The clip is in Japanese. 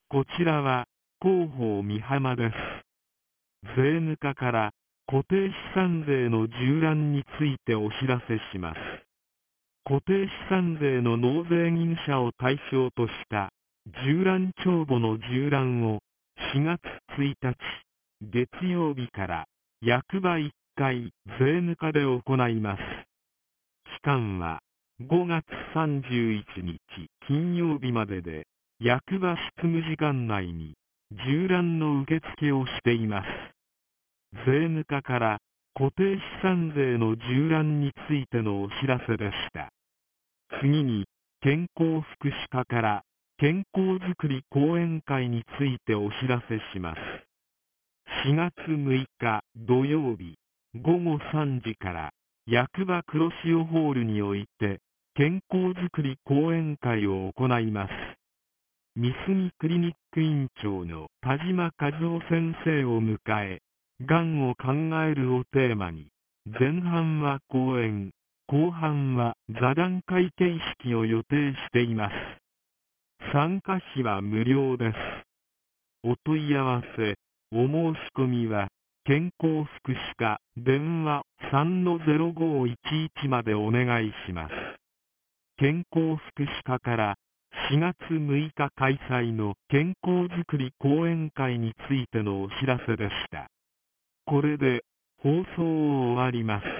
こちらは広報美浜です。税務課から固定資産税の縦覧についてお知らせします。固定資産税の納税人者を対象とした縦覧帳簿の縦覧を4月1日月曜日から役場1回税務課で行います。期間は5月31日金曜日までで、役場執務時間内に縦覧の受付をしています。税務課から固定資産税の縦覧についてのお知らせでした。次に、健康福祉課から健康づくり講演会についてお知らせします。4月6日土曜日午後3時から役場黒潮ホールにおいて健康づくり講演会を行います。三杉クリニック院長の田島和夫先生を迎え、がんを考えるをテーマに、前半は講演、後半は座談会形式を予定しています。参加費は無料です。お問い合わせ、お申し込みは、健康福祉課電話3-0511までお願いします。健康福祉課から4月6日開催の健康づくり講演会についてのお知らせでした。これで放送を終わります。